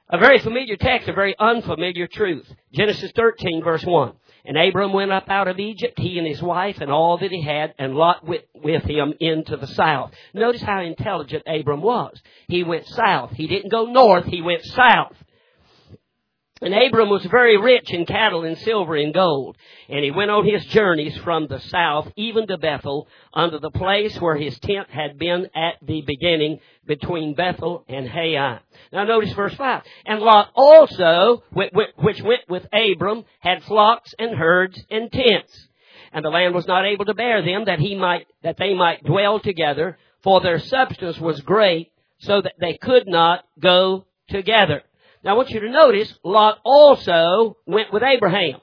A very familiar text, a very unfamiliar truth. Genesis 13, verse 1. And Abram went up out of Egypt, he and his wife, and all that he had, and Lot went with him into the south. Notice how intelligent Abram was. He went south. He didn't go north, he went south. And Abram was very rich in cattle and silver and gold. And he went on his journeys from the south, even to Bethel, unto the place where his tent had been at the beginning, between Bethel and Hai. Now notice verse 5. And Lot also, which went with Abram, had flocks and herds and tents. And the land was not able to bear them, that they might dwell together, for their substance was great, so that they could not go together. Now, I want you to notice, Lot also went with Abraham.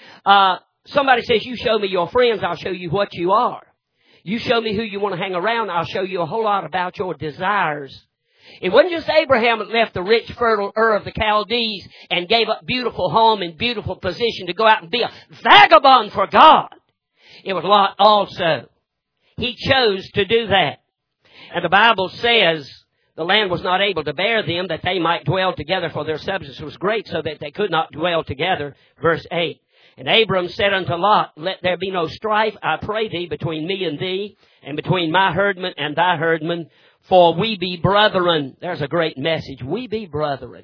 Somebody says, you show me your friends, I'll show you what you are. You show me who you want to hang around, I'll show you a whole lot about your desires. It wasn't just Abraham that left the rich, fertile Ur of the Chaldees and gave up beautiful home and beautiful position to go out and be a vagabond for God. It was Lot also. He chose to do that. And the Bible says, the land was not able to bear them, that they might dwell together, for their substance was great, so that they could not dwell together. Verse 8. And Abram said unto Lot, let there be no strife, I pray thee, between me and thee, and between my herdmen and thy herdmen, for we be brethren. There's a great message. We be brethren.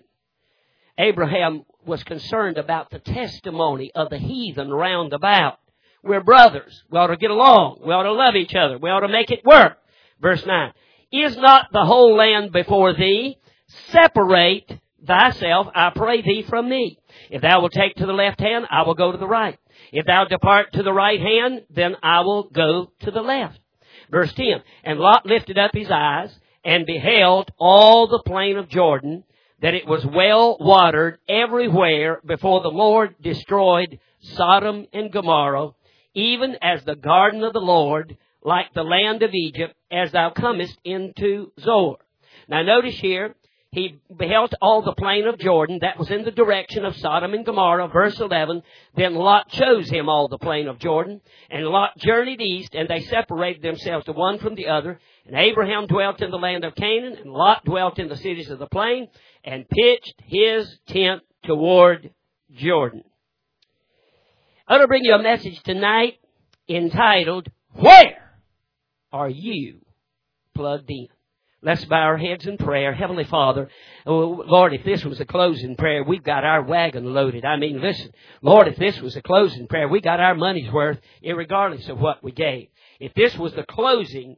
Abraham was concerned about the testimony of the heathen round about. We're brothers. We ought to get along. We ought to love each other. We ought to make it work. Verse 9. Is not the whole land before thee? Separate thyself, I pray thee, from me. If thou wilt take to the left hand, I will go to the right. If thou depart to the right hand, then I will go to the left. Verse 10. And Lot lifted up his eyes, and beheld all the plain of Jordan, that it was well watered everywhere, before the Lord destroyed Sodom and Gomorrah, even as the garden of the Lord, like the land of Egypt, as thou comest into Zoar. Now notice here, he beheld all the plain of Jordan, that was in the direction of Sodom and Gomorrah, verse 11. Then Lot chose him all the plain of Jordan, and Lot journeyed east, and they separated themselves the one from the other. And Abraham dwelt in the land of Canaan, and Lot dwelt in the cities of the plain, and pitched his tent toward Jordan. I want to bring you a message tonight entitled, Where are you plugged in? Let's bow our heads in prayer. Heavenly Father, oh, Lord, if this was a closing prayer, we've got our wagon loaded. I mean, listen, Lord, if this was a closing prayer, we got our money's worth, irregardless of what we gave. If this was the closing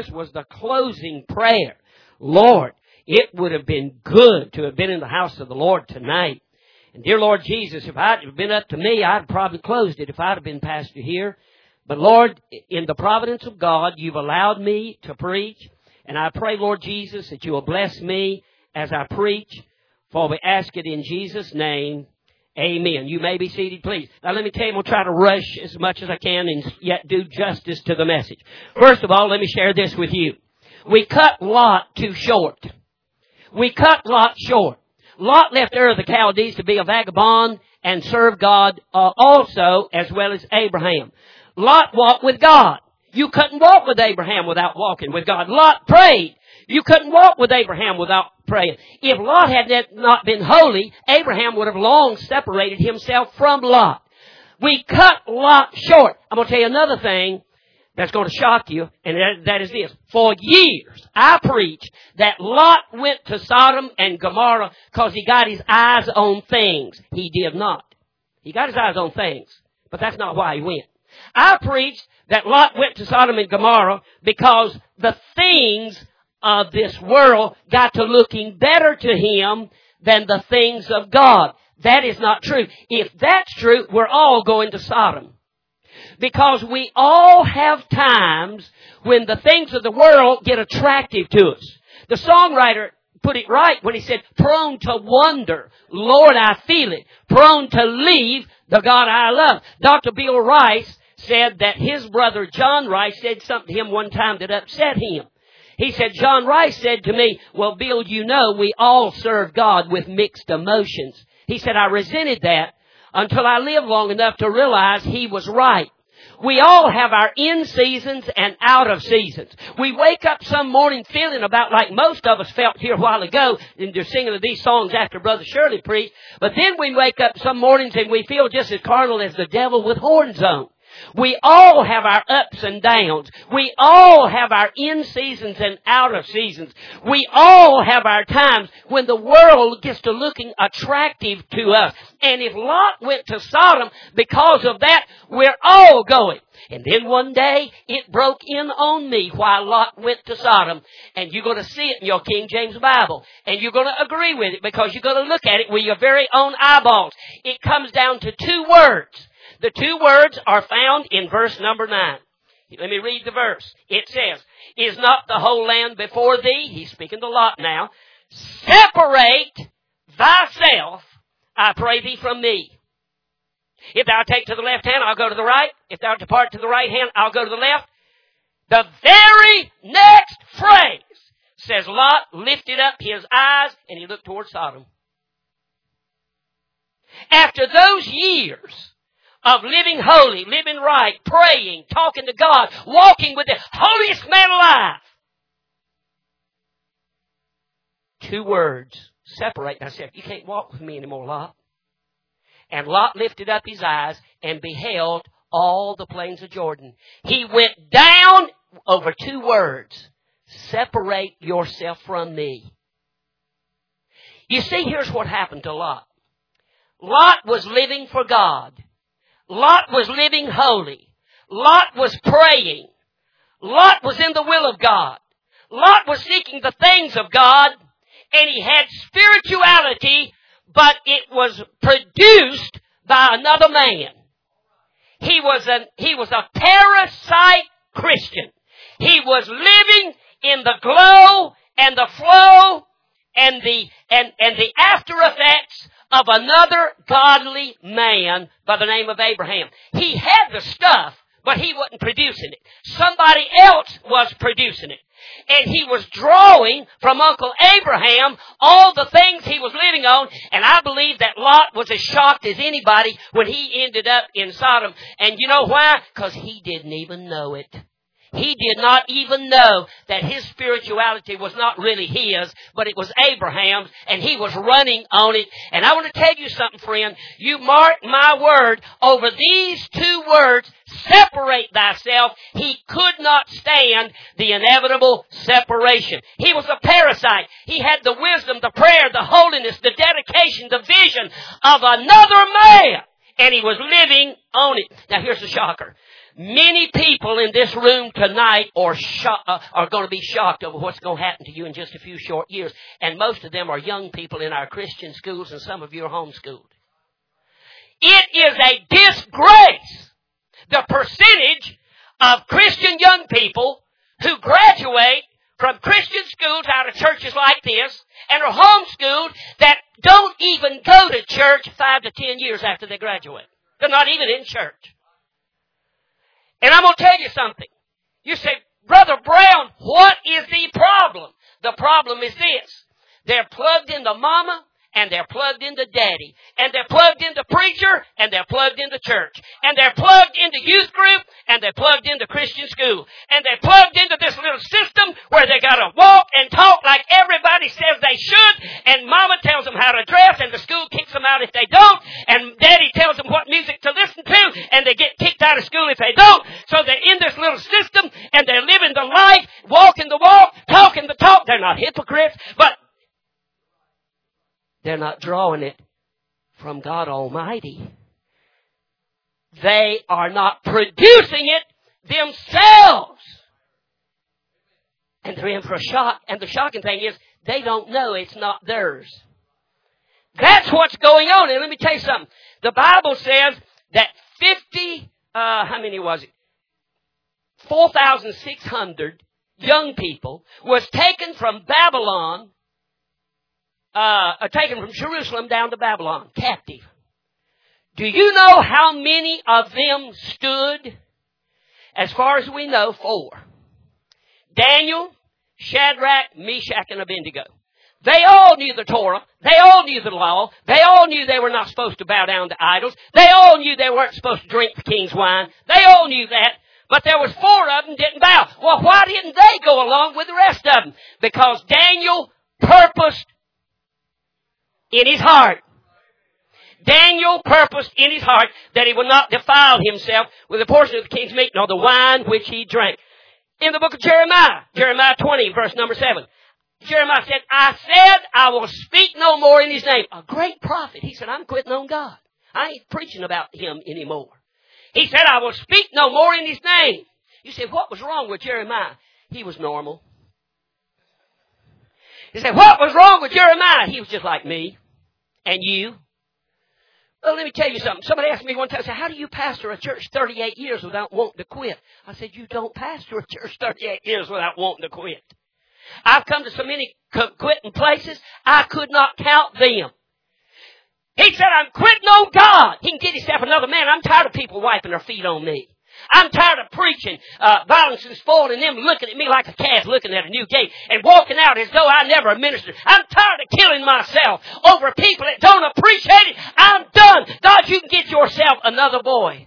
prayer, Lord, it would have been good to have been in the house of the Lord tonight. And dear Lord Jesus, if it had been up to me, I'd probably closed it if I'd have been pastor here. But Lord, in the providence of God, you've allowed me to preach. And I pray, Lord Jesus, that you will bless me as I preach. For we ask it in Jesus' name. Amen. You may be seated, please. Now let me tell you, I'm going to try to rush as much as I can and yet do justice to the message. First of all, let me share this with you. We cut Lot too short. We cut Lot short. Lot left Ur of the Chaldees to be a vagabond and serve God also, as well as Abraham. Lot walked with God. You couldn't walk with Abraham without walking with God. Lot prayed. You couldn't walk with Abraham without praying. If Lot had not been holy, Abraham would have long separated himself from Lot. We cut Lot short. I'm going to tell you another thing that's going to shock you, and that is this. For years, I preached that Lot went to Sodom and Gomorrah because he got his eyes on things. He did not. He got his eyes on things, but that's not why he went. I preached that Lot went to Sodom and Gomorrah because the things of this world got to looking better to him than the things of God. That is not true. If that's true, we're all going to Sodom. Because we all have times when the things of the world get attractive to us. The songwriter put it right when he said, prone to wonder, Lord, I feel it. Prone to leave the God I love. Dr. Bill Rice said that his brother John Rice said something to him one time that upset him. He said, John Rice said to me, well, Bill, you know, we all serve God with mixed emotions. He said, I resented that until I lived long enough to realize he was right. We all have our in seasons and out of seasons. We wake up some morning feeling about like most of us felt here a while ago, and they're singing these songs after Brother Shirley preached. But then we wake up some mornings and we feel just as carnal as the devil with horns on. We all have our ups and downs. We all have our in seasons and out of seasons. We all have our times when the world gets to looking attractive to us. And if Lot went to Sodom because of that, we're all going. And then one day, it broke in on me while Lot went to Sodom. And you're going to see it in your King James Bible. And you're going to agree with it because you're going to look at it with your very own eyeballs. It comes down to two words. The two words are found in verse number 9. Let me read the verse. It says, "Is not the whole land before thee?" He's speaking to Lot now. "Separate thyself, I pray thee, from me. If thou take to the left hand, I'll go to the right. If thou depart to the right hand, I'll go to the left." The very next phrase says Lot lifted up his eyes and he looked toward Sodom. After those years of living holy, living right, praying, talking to God, walking with the holiest man alive. Two words. Separate thyself. You can't walk with me anymore, Lot. And Lot lifted up his eyes and beheld all the plains of Jordan. He went down over two words. Separate yourself from me. You see, here's what happened to Lot. Lot was living for God. Lot was living holy. Lot was praying. Lot was in the will of God. Lot was seeking the things of God, and he had spirituality, but it was produced by another man. He was a parasite Christian. He was living in the glow and the flow and the after effects of another godly man by the name of Abraham. He had the stuff, but he wasn't producing it. Somebody else was producing it. And he was drawing from Uncle Abraham all the things he was living on. And I believe that Lot was as shocked as anybody when he ended up in Sodom. And you know why? Because he didn't even know it. He did not even know that his spirituality was not really his, but it was Abraham's, and he was running on it. And I want to tell you something, friend. You mark my word, over these two words, separate thyself, he could not stand the inevitable separation. He was a parasite. He had the wisdom, the prayer, the holiness, the dedication, the vision of another man, and he was living on it. Now here's the shocker. Many people in this room tonight are going to be shocked over what's going to happen to you in just a few short years. And most of them are young people in our Christian schools, and some of you are homeschooled. It is a disgrace, the percentage of Christian young people who graduate from Christian schools out of churches like this and are homeschooled that don't even go to church 5 to 10 years after they graduate. They're not even in church. And I'm going to tell you something. You say, Brother Brown, what is the problem? The problem is this. They're plugged into mama, and they're plugged into daddy, and they're plugged into preacher, and they're plugged into church, and they're plugged into youth group, and they're plugged into Christian school, and they're plugged into this little system where they got to walk and talk like everybody says they should, and mama tells them how to dress, and the school kicks them out if they don't, and daddy tells them what music to listen to, and they get kicked out of school if they don't. So they're in this little system, and they're living the life, walking the walk, talking the talk. They're not hypocrites, but they're not drawing it from God Almighty. They are not producing it themselves. And they're in for a shock. And the shocking thing is, they don't know it's not theirs. That's what's going on. And let me tell you something. The Bible says that 4,600 young people was taken from Babylon, taken from Jerusalem down to Babylon, captive. Do you know how many of them stood? As far as we know, 4. Daniel, Shadrach, Meshach, and Abednego. They all knew the Torah. They all knew the law. They all knew they were not supposed to bow down to idols. They all knew they weren't supposed to drink the king's wine. They all knew that. But there was 4 of them didn't bow. Well, why didn't they go along with the rest of them? Because Daniel purposed in his heart. Daniel purposed in his heart that he would not defile himself with a portion of the king's meat, nor the wine which he drank. In the book of Jeremiah, Jeremiah 20, verse number 7, Jeremiah said, I will speak no more in his name. A great prophet. He said, I'm quitting on God. I ain't preaching about him anymore. He said, I will speak no more in his name. You say, what was wrong with Jeremiah? He was normal. You say, what was wrong with Jeremiah? He was just like me and you. Well, let me tell you something. Somebody asked me one time, how do you pastor a church 38 years without wanting to quit? I said, you don't pastor a church 38 years without wanting to quit. I've come to so many quitting places, I could not count them. He said, I'm quitting on God. He can get himself another man. I'm tired of people wiping their feet on me. I'm tired of preaching violence and spoil and them looking at me like a calf looking at a new gate and walking out as though I never ministered. I'm tired of killing myself over people that don't appreciate it. I'm done. God, you can get yourself another boy.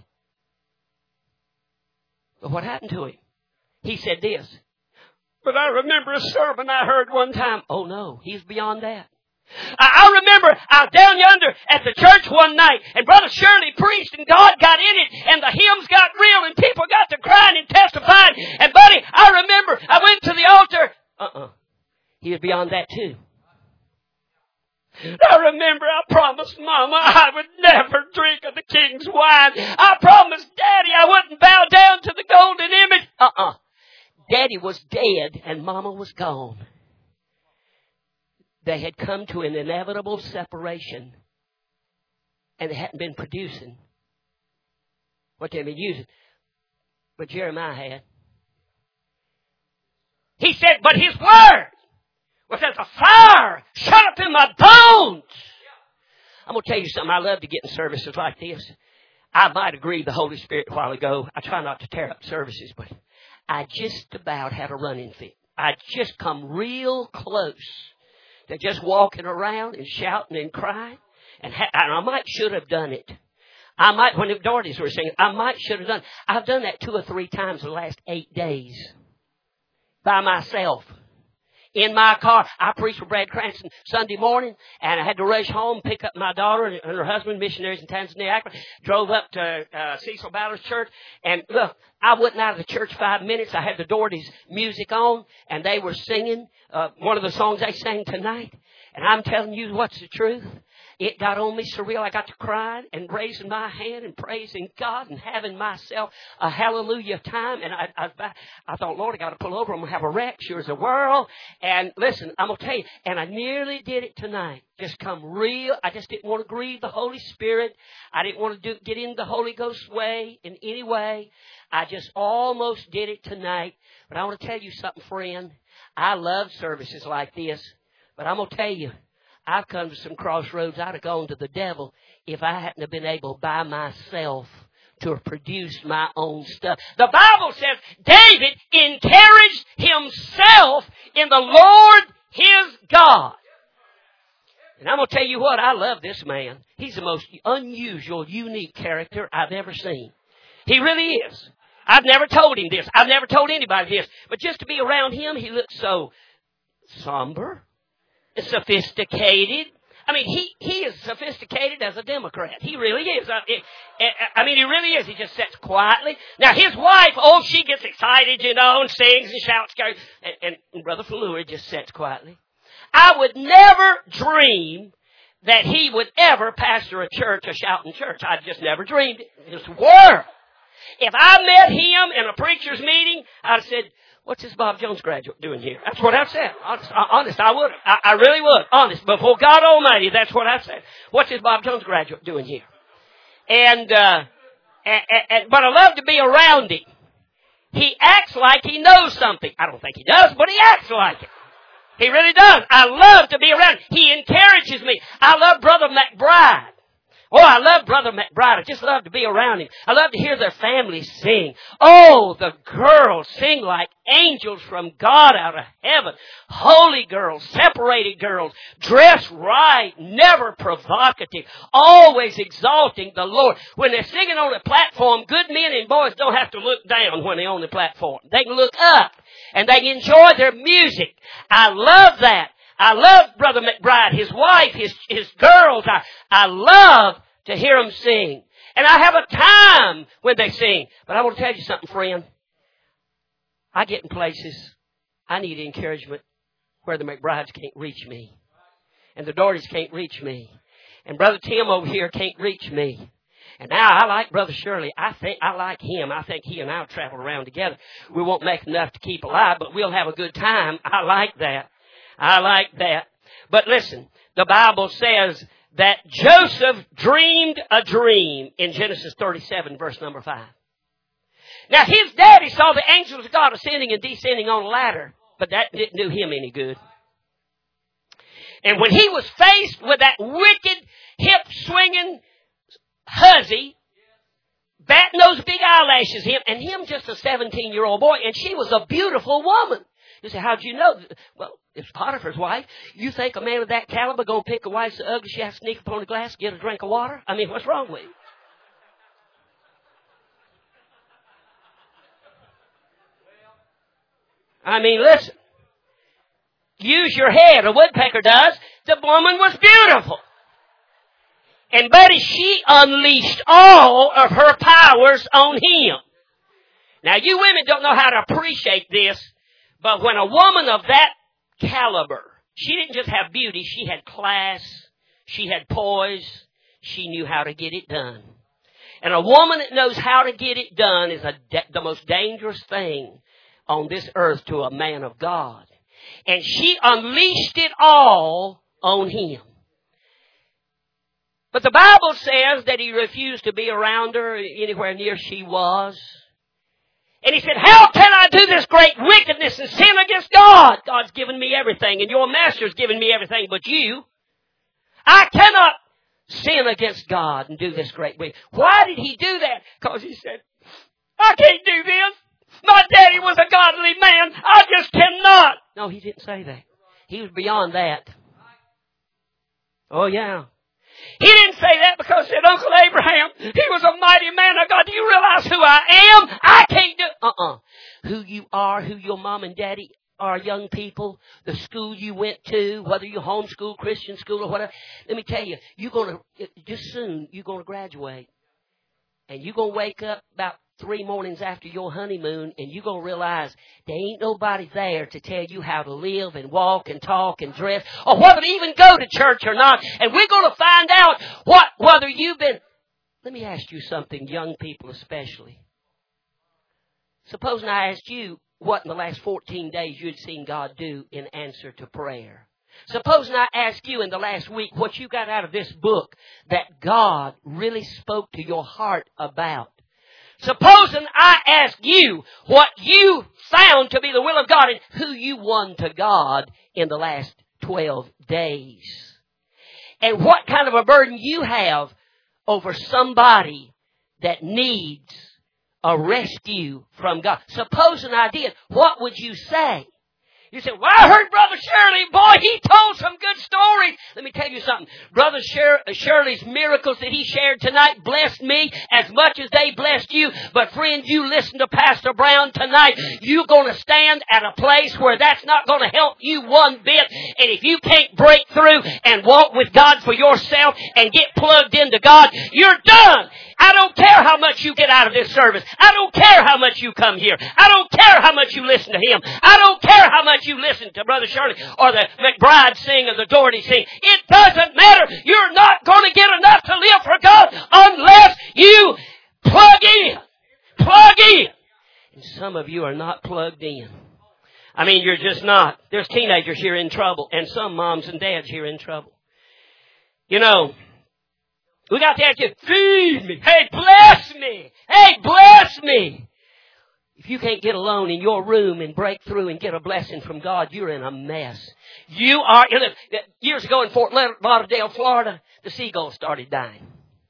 But what happened to him? He said this. But I remember a sermon I heard one time. Oh no, he's beyond that. I remember I was down yonder at the church one night and Brother Shirley preached and God got in it and the hymns got real and people got to crying and testifying. And buddy, I remember I went to the altar. He was beyond that too. I remember I promised Mama I would never drink of the king's wine. I promised Daddy I wouldn't bow down to the golden image. Daddy was dead and Mama was gone. They had come to an inevitable separation and they hadn't been producing what they'd been using. But Jeremiah had. He said, but his word was as a fire shut up in my bones. I'm going to tell you something. I love to get in services like this. I might have grieved the Holy Spirit a while ago. I try not to tear up services, but I just about had a running fit. I'd just come real close to just walking around and shouting and crying. And I might should have done it. I might, when the Dorothy's were singing, I might should have done it. I've done that 2 or 3 times in the last 8 days. By myself. In my car. I preached for Brad Cranston Sunday morning, and I had to rush home, pick up my daughter and her husband, missionaries in Tanzania, Accra, drove up to Cecil Ballard's church, and look, I wasn't out of the church 5 minutes. I had the Doherty's music on, and they were singing one of the songs they sang tonight, and I'm telling you what's the truth. It got on me surreal. I got to crying and raising my hand and praising God and having myself a hallelujah time. And I thought, Lord, I got to pull over. I'm going to have a wreck. Sure as a whirl. And listen, I'm going to tell you, and I nearly did it tonight. Just come real. I just didn't want to grieve the Holy Spirit. I didn't want to get in the Holy Ghost way in any way. I just almost did it tonight. But I want to tell you something, friend. I love services like this. But I'm going to tell you, I've come to some crossroads. I'd have gone to the devil if I hadn't have been able by myself to have produced my own stuff. The Bible says David encouraged himself in the Lord his God. And I'm going to tell you what, I love this man. He's the most unusual, unique character I've ever seen. He really is. I've never told him this. I've never told anybody this. But just to be around him, he looks so somber. Sophisticated. I mean, he is sophisticated as a Democrat. He really is. I mean, he really is. He just sits quietly. Now, his wife, she gets excited, and sings and shouts. And Brother Fallour just sits quietly. I would never dream that he would ever pastor a church, a shouting church. I just never dreamed it. This world. If I met him in a preacher's meeting, I'd have said, what's this Bob Jones graduate doing here? That's what I've said. Honest, I would. I really would. Honest, before God Almighty, that's what I said. What's this Bob Jones graduate doing here? But I love to be around him. He acts like he knows something. I don't think he does, but he acts like it. He really does. I love to be around him. He encourages me. I love Brother McBride. Oh, I love Brother McBride. I just love to be around him. I love to hear their family sing. Oh, the girls sing like angels from God out of heaven. Holy girls, separated girls, dressed right, never provocative, always exalting the Lord. When they're singing on the platform, good men and boys don't have to look down when they're on the platform. They can look up and they can enjoy their music. I love that. I love Brother McBride, his wife, his girls. I love to hear them sing. And I have a time when they sing. But I want to tell you something, friend. I get in places I need encouragement where the McBrides can't reach me. And the Daughters can't reach me. And Brother Tim over here can't reach me. And now I like Brother Shirley. I like him. I think he and I will travel around together. We won't make enough to keep alive, but we'll have a good time. I like that. I like that. But listen, the Bible says that Joseph dreamed a dream in Genesis 37, verse number 5. Now, his daddy saw the angels of God ascending and descending on a ladder, but that didn't do him any good. And when he was faced with that wicked, hip-swinging hussy, batting those big eyelashes, and him just a 17-year-old boy, and she was a beautiful woman. You say, how'd you know? Well, it's Potiphar's wife. You think a man of that caliber going to pick a wife so ugly she has to sneak upon the glass and get a drink of water? I mean, what's wrong with you? I mean, listen. Use your head. A woodpecker does. The woman was beautiful. And buddy, she unleashed all of her powers on him. Now, you women don't know how to appreciate this. But when a woman of that caliber, she didn't just have beauty, she had class, she had poise, she knew how to get it done. And a woman that knows how to get it done is the most dangerous thing on this earth to a man of God. And she unleashed it all on him. But the Bible says that he refused to be around her anywhere near she was. And he said, how can I do this great wickedness and sin against God? God's given me everything, and your master's given me everything but you. I cannot sin against God and do this great wickedness. Why did he do that? Because he said, I can't do this. My daddy was a godly man. I just cannot. No, he didn't say that. He was beyond that. Oh, yeah. He didn't say that because he said, Uncle Abraham, he was a mighty man of God. Do you realize who I am? I can't do... Who you are, who your mom and daddy are, young people, the school you went to, whether you homeschool, Christian school, or whatever. Let me tell you, you're going to, just soon, you're going to graduate. And you're going to wake up about 3 mornings after your honeymoon, and you're going to realize there ain't nobody there to tell you how to live and walk and talk and dress, or whether to even go to church or not. And we're going to find out whether you've been... Let me ask you something, young people especially. Supposing I asked you what in the last 14 days you'd seen God do in answer to prayer. Supposing I asked you in the last week what you got out of this book that God really spoke to your heart about. Supposing I ask you what you found to be the will of God and who you won to God in the last 12 days. And what kind of a burden you have over somebody that needs a rescue from God. Supposing I did, what would you say? You say, well, I heard Brother Shirley, boy, he told some good stories. Let me tell you something. Brother Shirley's miracles that he shared tonight blessed me as much as they blessed you. But friend, you listen to Pastor Brown tonight. You're going to stand at a place where that's not going to help you one bit. And if you can't break through and walk with God for yourself and get plugged into God, you're done. I don't care how much you get out of this service. I don't care how much you come here. I don't care how much you listen to him. I don't care how much you listen to Brother Shirley or the McBride sing or the Doherty sing. It doesn't matter. You're not going to get enough to live for God unless you plug in. Plug in. And some of you are not plugged in. I mean, you're just not. There's teenagers here in trouble and some moms and dads here in trouble. You know, we got the attitude, feed me. Hey, bless me. Hey, bless me. If you can't get alone in your room and break through and get a blessing from God, you're in a mess. You are, years ago in Fort Lauderdale, Florida, the seagulls started dying.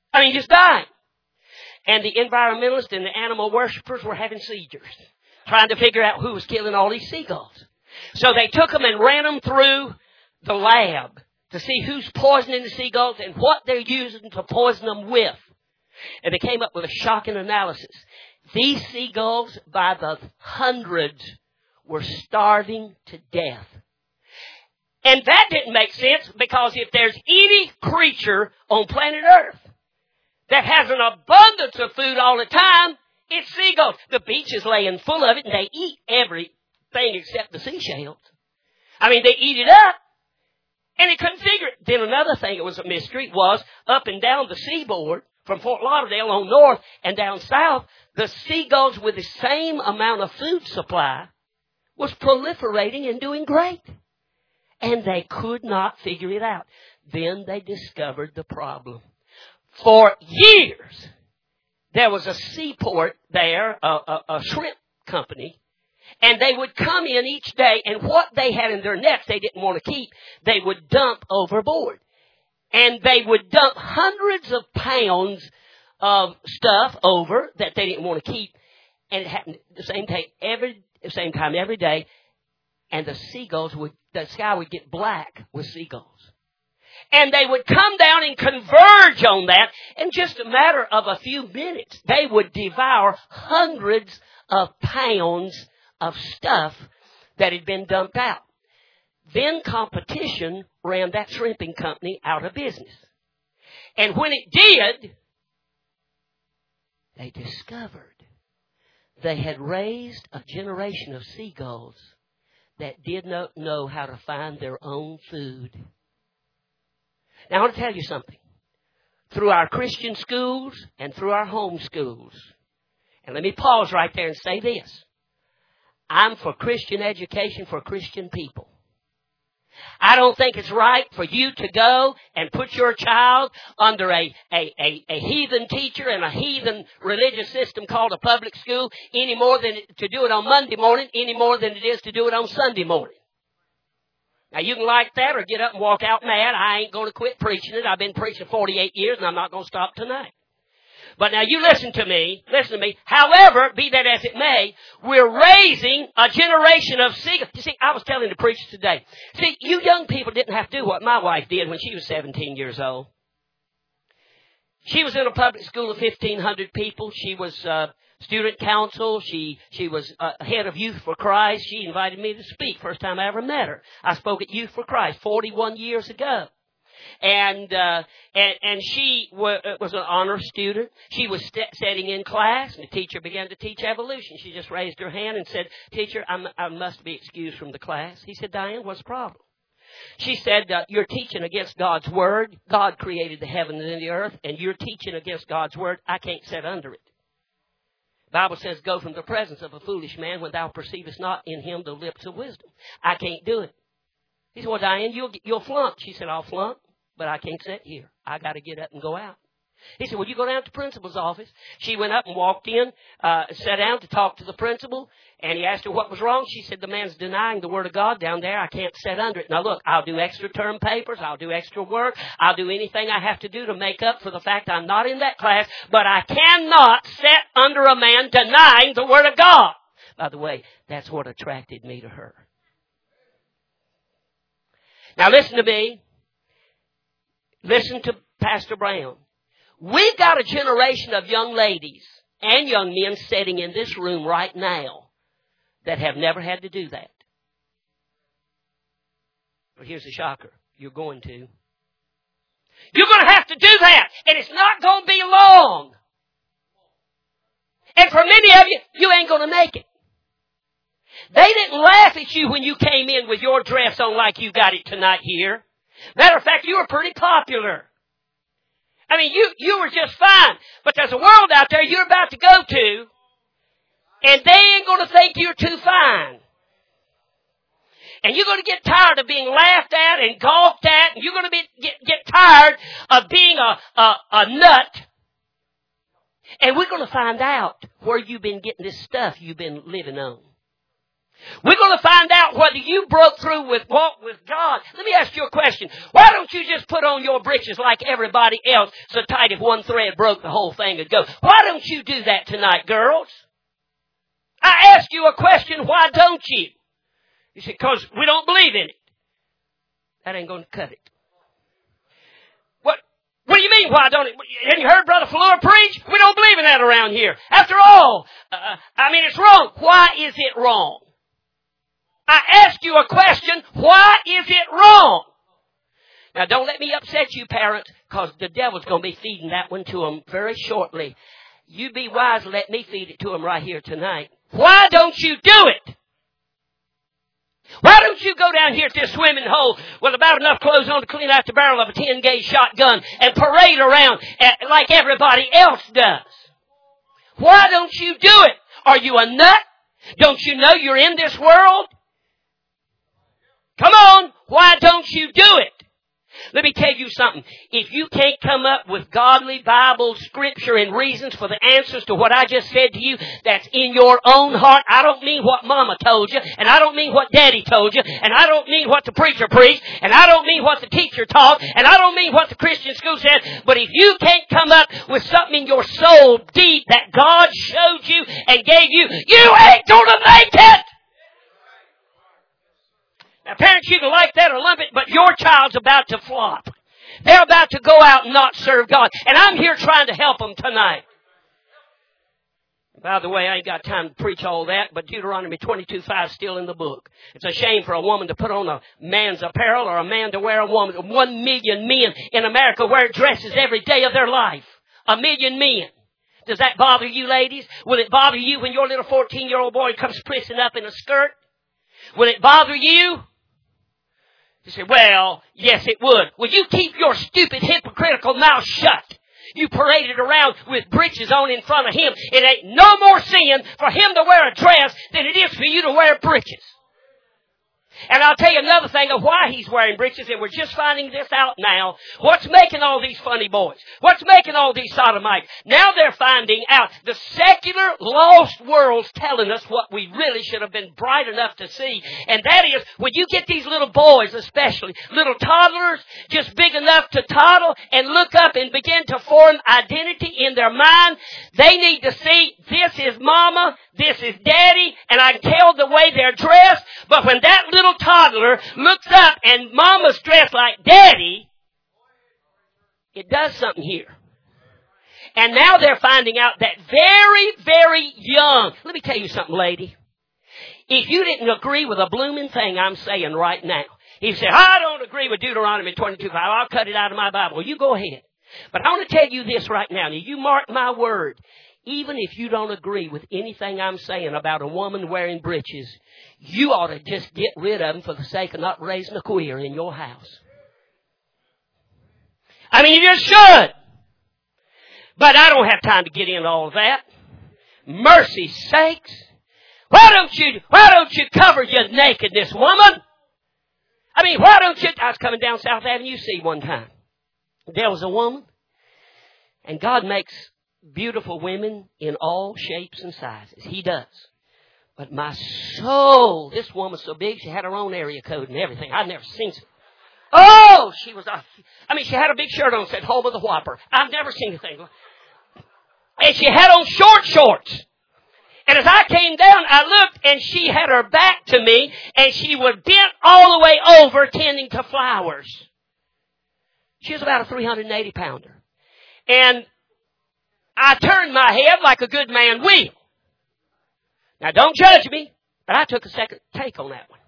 I mean, just dying. And the environmentalists and the animal worshippers were having seizures, trying to figure out who was killing all these seagulls. So they took them and ran them through the lab to see who's poisoning the seagulls and what they're using to poison them with. And they came up with a shocking analysis. These seagulls, by the hundreds, were starving to death. And that didn't make sense, because if there's any creature on planet Earth that has an abundance of food all the time, it's seagulls. The beach is laying full of it, and they eat everything except the seashells. I mean, they eat it up. And they couldn't figure it. Then another thing that was a mystery was up and down the seaboard, from Fort Lauderdale on north and down south, the seagulls with the same amount of food supply was proliferating and doing great. And they could not figure it out. Then they discovered the problem. For years, there was a seaport there, a shrimp company, and they would come in each day, and what they had in their nets they didn't want to keep, they would dump overboard. And they would dump hundreds of pounds of stuff over that they didn't want to keep. And it happened the same time every day. And the sky would get black with seagulls. And they would come down and converge on that. In just a matter of a few minutes, they would devour hundreds of pounds of stuff that had been dumped out. Then competition ran that shrimping company out of business. And when it did, they discovered they had raised a generation of seagulls that did not know how to find their own food. Now I want to tell you something. Through our Christian schools and through our home schools, and let me pause right there and say this. I'm for Christian education for Christian people. I don't think it's right for you to go and put your child under a heathen teacher and a heathen religious system called a public school any more than to do it on Monday morning, any more than it is to do it on Sunday morning. Now, you can like that or get up and walk out mad. I ain't going to quit preaching it. I've been preaching 48 years, and I'm not going to stop tonight. But now you listen to me. However, be that as it may, we're raising a generation of seagulls. You see, I was telling the preacher today. See, you young people didn't have to do what my wife did when she was 17 years old. She was in a public school of 1,500 people. She was student council. She was head of Youth for Christ. She invited me to speak. First time I ever met her. I spoke at Youth for Christ 41 years ago. And she was an honor student. She was sitting in class, and the teacher began to teach evolution. She just raised her hand and said, "Teacher, I must be excused from the class." He said, "Diane, what's the problem?" She said, "You're teaching against God's Word. God created the heavens and the earth, and you're teaching against God's Word. I can't sit under it. The Bible says, go from the presence of a foolish man when thou perceivest not in him the lips of wisdom. I can't do it." He said, "Well, Diane, you'll flunk." She said, "I'll flunk, but I can't sit here. I got to get up and go out." He said, "Well, you go down to the principal's office." She went up and walked in, sat down to talk to the principal, and he asked her what was wrong. She said, "The man's denying the Word of God down there. I can't sit under it. Now, look, I'll do extra term papers. I'll do extra work. I'll do anything I have to do to make up for the fact I'm not in that class, but I cannot sit under a man denying the Word of God." By the way, that's what attracted me to her. Now, listen to me. Listen to Pastor Brown. We've got a generation of young ladies and young men sitting in this room right now that have never had to do that. But here's the shocker. You're going to. You're going to have to do that. And it's not going to be long. And for many of you, you ain't going to make it. They didn't laugh at you when you came in with your dress on like you got it tonight here. Matter of fact, you were pretty popular. I mean, you were just fine. But there's a world out there you're about to go to, and they ain't going to think you're too fine. And you're going to get tired of being laughed at and gawked at, and you're going to get tired of being a nut. And we're going to find out where you've been getting this stuff you've been living on. We're going to find out whether you broke through with walk with God. Let me ask you a question. Why don't you just put on your breeches like everybody else so tight if one thread broke the whole thing would go? Why don't you do that tonight, girls? I ask you a question. Why don't you? You say, because we don't believe in it. That ain't going to cut it. What do you mean, why don't it? Have you heard Brother Fleur preach? We don't believe in that around here. After all, it's wrong. Why is it wrong? I ask you a question. Why is it wrong? Now, don't let me upset you, parents, because the devil's going to be feeding that one to them very shortly. You be wise and let me feed it to them right here tonight. Why don't you do it? Why don't you go down here to this swimming hole with about enough clothes on to clean out the barrel of a 10-gauge shotgun and parade around like everybody else does? Why don't you do it? Are you a nut? Don't you know you're in this world? Come on, why don't you do it? Let me tell you something. If you can't come up with godly Bible, Scripture, and reasons for the answers to what I just said to you, that's in your own heart. I don't mean what Mama told you, and I don't mean what Daddy told you, and I don't mean what the preacher preached, and I don't mean what the teacher taught, and I don't mean what the Christian school said, but if you can't come up with something in your soul deep that God showed you and gave you, you ain't gonna make it! Now, parents, you can like that or lump it, but your child's about to flop. They're about to go out and not serve God. And I'm here trying to help them tonight. By the way, I ain't got time to preach all that, but Deuteronomy 22:5 is still in the book. It's a shame for a woman to put on a man's apparel or a man to wear a woman. 1 million men in America wear dresses every day of their life. 1 million men. Does that bother you, ladies? Will it bother you when your little 14-year-old boy comes prissing up in a skirt? Will it bother you? You say, well, yes, it would. Well, you keep your stupid, hypocritical mouth shut. You paraded around with breeches on in front of him. It ain't no more sin for him to wear a dress than it is for you to wear breeches. And I'll tell you another thing of why he's wearing breeches, and we're just finding this out now. What's making all these funny boys? What's making all these sodomites? Now they're finding out the secular lost world's telling us what we really should have been bright enough to see. And that is, when you get these little boys especially, little toddlers, just big enough to toddle and look up and begin to form identity in their mind, they need to see, this is Mama, this is Daddy, and I can tell the way they're dressed. But when that little toddler looks up and Mama's dressed like Daddy, it does something here. And now they're finding out that very, very young. Let me tell you something, lady. If you didn't agree with a blooming thing I'm saying right now, if you say, I don't agree with Deuteronomy 22:5, I'll cut it out of my Bible. Well, you go ahead. But I want to tell you this right now. Now, you mark my word. Even if you don't agree with anything I'm saying about a woman wearing breeches, you ought to just get rid of them for the sake of not raising a queer in your house. I mean, you just should. But I don't have time to get into all of that. Mercy sakes. Why don't you cover your nakedness, woman? I mean, why don't you... I was coming down South Avenue C one time. There was a woman, and God makes beautiful women in all shapes and sizes. He does. But my soul, this woman's so big, she had her own area code and everything. I'd never seen so. Oh, she was, she had a big shirt on that said Home of the Whopper. I've never seen anything. And she had on short shorts. And as I came down, I looked and she had her back to me and she was bent all the way over tending to flowers. She was about a 380 pounder. And I turned my head like a good man will. Now, don't judge me, but I took a second take on that one.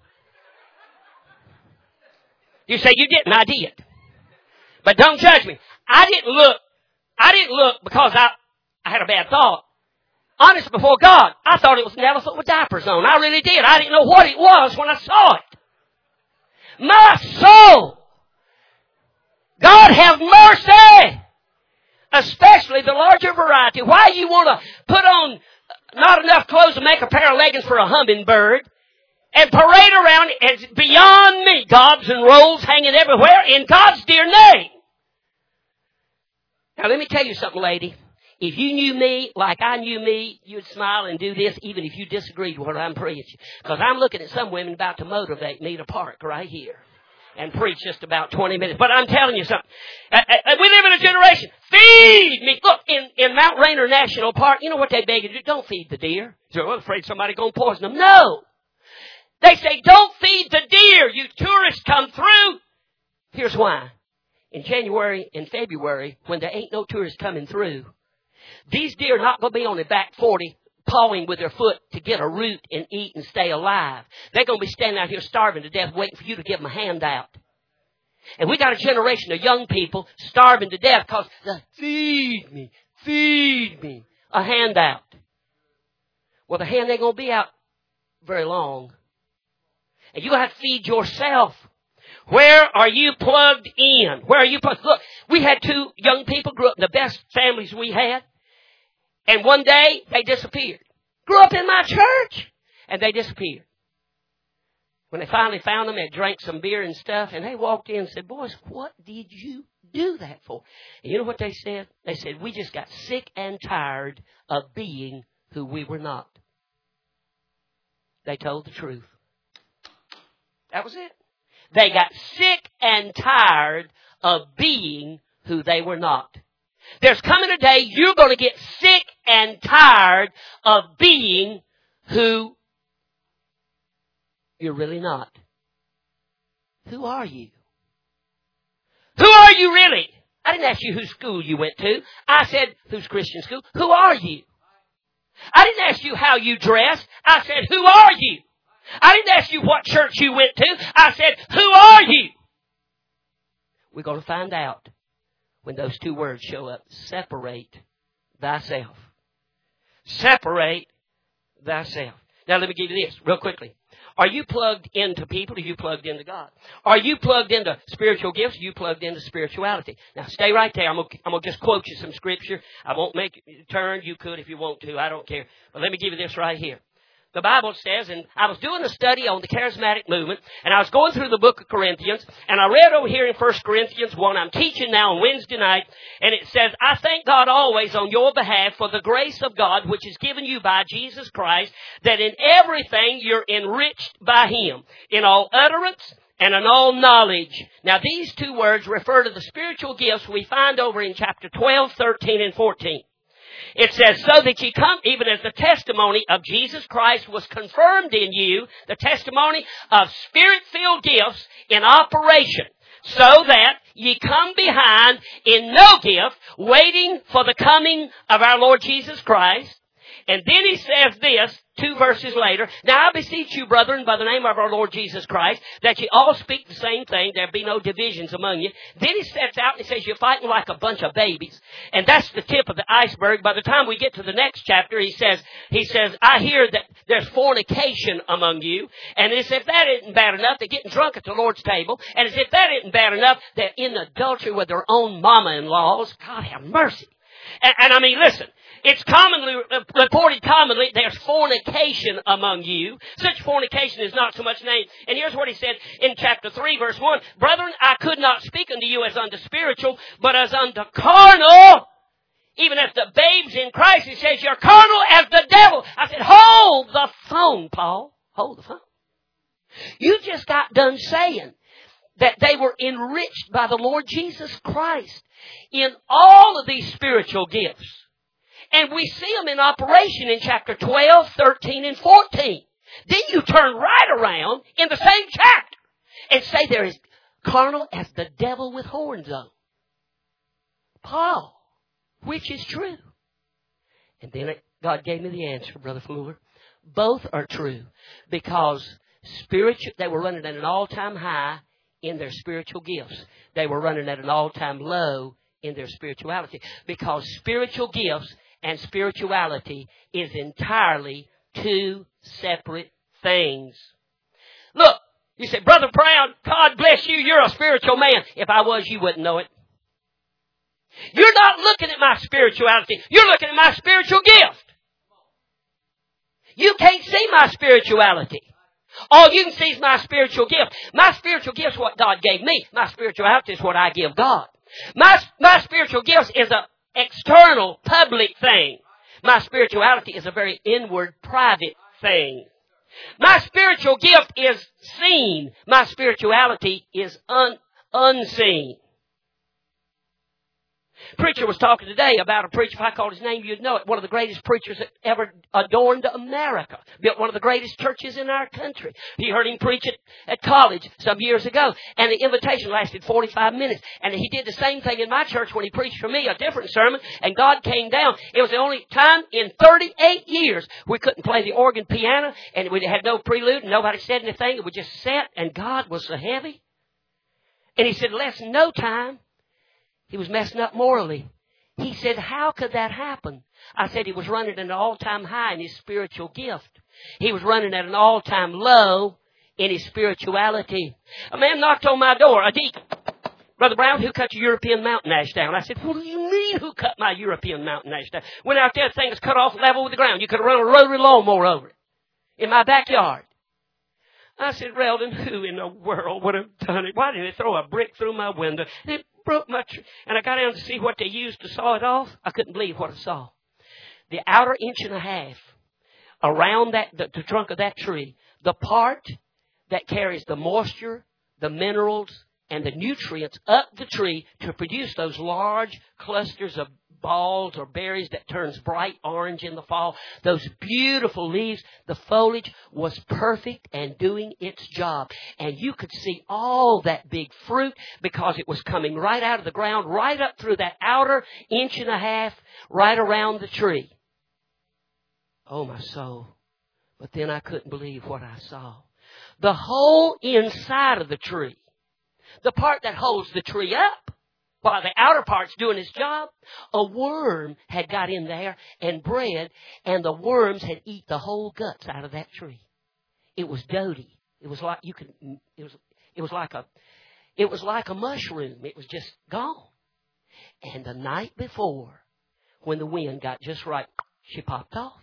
You say you didn't, I did. But don't judge me. I didn't look because I had a bad thought. Honest before God, I thought it was an elephant with diapers on. I really did. I didn't know what it was when I saw it. My soul! God have mercy! Especially the larger variety. Why you want to put on not enough clothes to make a pair of leggings for a hummingbird and parade around as beyond me. Gobs and rolls hanging everywhere in God's dear name. Now let me tell you something, lady. If you knew me like I knew me, you'd smile and do this even if you disagreed with what I'm preaching. Because I'm looking at some women about to motivate me to park right here and preach just about 20 minutes. But I'm telling you something. We live in a generation. Feed me. Look, in Mount Rainier National Park, you know what they beg you to do? Don't feed the deer. So I'm afraid somebody's going to poison them. No. They say, don't feed the deer. You tourists come through. Here's why. In January and February, when there ain't no tourists coming through, these deer are not going to be on the back 40 pawing with their foot to get a root and eat and stay alive. They're going to be standing out here starving to death waiting for you to give them a handout. And we got a generation of young people starving to death because feed me, a handout. Well, the hand ain't going to be out very long. And you're going to have to feed yourself. Where are you plugged in? Where are you plugged? Look, we had two young people grew up in the best families we had. And one day, they disappeared. Grew up in my church. And they disappeared. When they finally found them, they drank some beer and stuff. And they walked in and said, boys, what did you do that for? And you know what they said? They said, we just got sick and tired of being who we were not. They told the truth. That was it. They got sick and tired of being who they were not. There's coming a day you're going to get sick and tired of being who you're really not. Who are you? Who are you really? I didn't ask you whose school you went to. I said, whose Christian school? Who are you? I didn't ask you how you dress. I said, who are you? I didn't ask you what church you went to. I said, who are you? We're going to find out when those two words show up. Separate thyself. Separate thyself. Now let me give you this real quickly. Are you plugged into people or are you plugged into God? Are you plugged into spiritual gifts or are you plugged into spirituality? Now stay right there. I'm going to just quote you some scripture. I won't make you turn. You could if you want to. I don't care. But let me give you this right here. The Bible says, and I was doing a study on the charismatic movement, and I was going through the book of Corinthians, and I read over here in 1 Corinthians 1, I'm teaching now on Wednesday night, and it says, I thank God always on your behalf for the grace of God which is given you by Jesus Christ, that in everything you're enriched by Him, in all utterance and in all knowledge. Now these two words refer to the spiritual gifts we find over in chapter 12, 13, and 14. It says, so that ye come, even as the testimony of Jesus Christ was confirmed in you, the testimony of Spirit-filled gifts in operation, so that ye come behind in no gift, waiting for the coming of our Lord Jesus Christ. And then he says this, 2 verses later, now I beseech you, brethren, by the name of our Lord Jesus Christ, that ye all speak the same thing, there be no divisions among you. Then he sets out and he says, you're fighting like a bunch of babies. And that's the tip of the iceberg. By the time we get to the next chapter, he says, I hear that there's fornication among you. And as if that isn't bad enough, they're getting drunk at the Lord's table. And as if that isn't bad enough, they're in adultery with their own mama-in-laws. God have mercy. And I mean, listen. It's commonly reported there's fornication among you. Such fornication is not so much named. And here's what he said in chapter 3, verse 1. Brethren, I could not speak unto you as unto spiritual, but as unto carnal. Even as the babes in Christ, he says, you're carnal as the devil. I said, hold the phone, Paul. Hold the phone. You just got done saying that they were enriched by the Lord Jesus Christ in all of these spiritual gifts. And we see them in operation in chapter 12, 13, and 14. Then you turn right around in the same chapter and say there is carnal as the devil with horns on. Paul, which is true? And then God gave me the answer, Brother Fuller. Both are true because they were running at an all-time high in their spiritual gifts. They were running at an all-time low in their spirituality because spiritual gifts and spirituality is entirely two separate things. Look, you say, Brother Brown, God bless you, you're a spiritual man. If I was, you wouldn't know it. You're not looking at my spirituality. You're looking at my spiritual gift. You can't see my spirituality. All you can see is my spiritual gift. My spiritual gift is what God gave me. My spirituality is what I give God. My spiritual gift is external, public thing. My spirituality is a very inward, private thing. My spiritual gift is seen. My spirituality is unseen. Preacher was talking today about a preacher, if I called his name, you'd know it. One of the greatest preachers that ever adorned America. Built one of the greatest churches in our country. You heard him preach at college some years ago. And the invitation lasted 45 minutes. And he did the same thing in my church when he preached for me, a different sermon. And God came down. It was the only time in 38 years we couldn't play the organ piano. And we had no prelude. And nobody said anything. And we just sat. And God was so heavy. And he said, less than no time, he was messing up morally. He said, how could that happen? I said he was running at an all-time high in his spiritual gift. He was running at an all-time low in his spirituality. A man knocked on my door, a deacon. Brother Brown, who cut your European mountain ash down? I said, what do you mean, who cut my European mountain ash down? Went out there, the thing was cut off level with the ground. You could have run a rotary lawnmower over it in my backyard. I said, Reldon, who in the world would have done it? Why didn't they throw a brick through my window? It broke my tree. And I got down to see what they used to saw it off. I couldn't believe what I saw. The outer inch and a half around the trunk of that tree, the part that carries the moisture, the minerals, and the nutrients up the tree to produce those large clusters of balls or berries that turns bright orange in the fall. Those beautiful leaves, the foliage was perfect and doing its job. And you could see all that big fruit because it was coming right out of the ground, right up through that outer inch and a half, right around the tree. Oh, my soul. But then I couldn't believe what I saw. The whole inside of the tree, the part that holds the tree up, while the outer part's doing its job, a worm had got in there and bred, and the worms had eat the whole guts out of that tree. It was doty. It was like it was like a mushroom. It was just gone. And the night before, when the wind got just right, she popped off.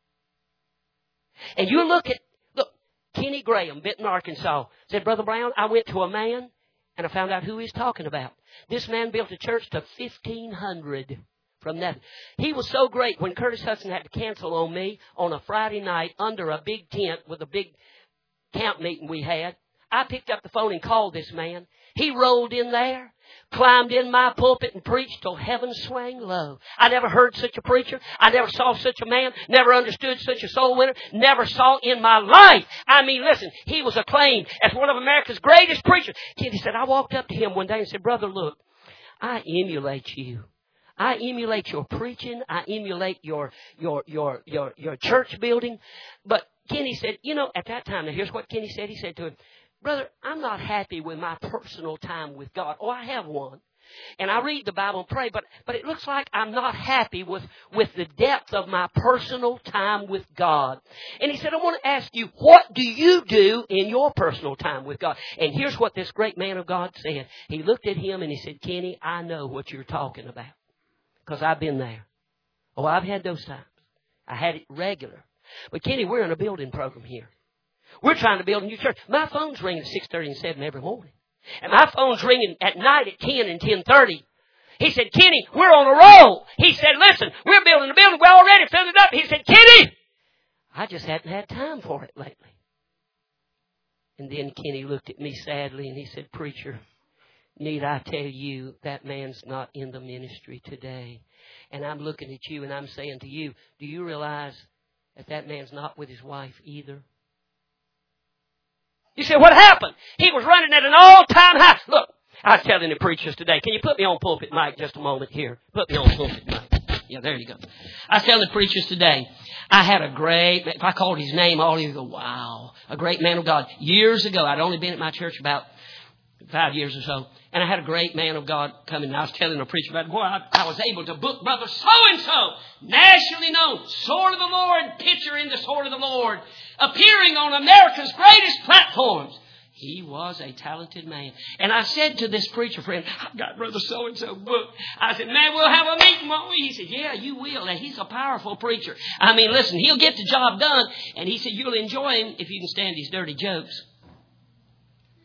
And you look, Kenny Graham, Benton, Arkansas, said, Brother Brown, I went to a man and I found out who he's talking about. This man built a church to 1,500 from nothing. He was so great when Curtis Hudson had to cancel on me on a Friday night under a big tent with a big camp meeting we had. I picked up the phone and called this man. He rolled in there, climbed in my pulpit and preached till heaven swang low. I never heard such a preacher. I never saw such a man. Never understood such a soul winner. Never saw in my life. I mean, listen, he was acclaimed as one of America's greatest preachers. He said, I walked up to him one day and said, Brother, look, I emulate you. I emulate your preaching. I emulate your church building. But Kenny said, at that time, now here's what Kenny said. He said to him, Brother, I'm not happy with my personal time with God. Oh, I have one. And I read the Bible and pray, but it looks like I'm not happy with the depth of my personal time with God. And he said, I want to ask you, what do you do in your personal time with God? And here's what this great man of God said. He looked at him and he said, Kenny, I know what you're talking about because I've been there. Oh, I've had those times. I had it regular. But Kenny, we're in a building program here. We're trying to build a new church. My phone's ringing at 6:30 and 7 every morning. And my phone's ringing at night at 10 and 10:30. He said, Kenny, we're on a roll. He said, listen, we're building a building. We're already filled it up. He said, Kenny, I just hadn't had time for it lately. And then Kenny looked at me sadly and he said, Preacher, need I tell you that man's not in the ministry today? And I'm looking at you and I'm saying to you, do you realize that man's not with his wife either? You say, what happened? He was running at an all-time high. Look, I was telling the preachers today, can you put me on pulpit mic just a moment here? Put me on pulpit mic. Yeah, there you go. I was telling the preachers today, I had a great, if I called his name, all of you go, wow, a great man of God. Years ago, I'd only been at my church about 5 years or so, and I had a great man of God come in, and I was telling a preacher about, boy, I was able to book Brother so-and-so, nationally known, Sword of the Lord, pitcher in the Sword of the Lord, appearing on America's greatest platforms. He was a talented man. And I said to this preacher friend, I've got Brother so-and-so booked. I said, man, we'll have a meeting, won't we? He said, yeah, you will. And he's a powerful preacher. I mean, listen, he'll get the job done. And he said, you'll enjoy him if you can stand his dirty jokes.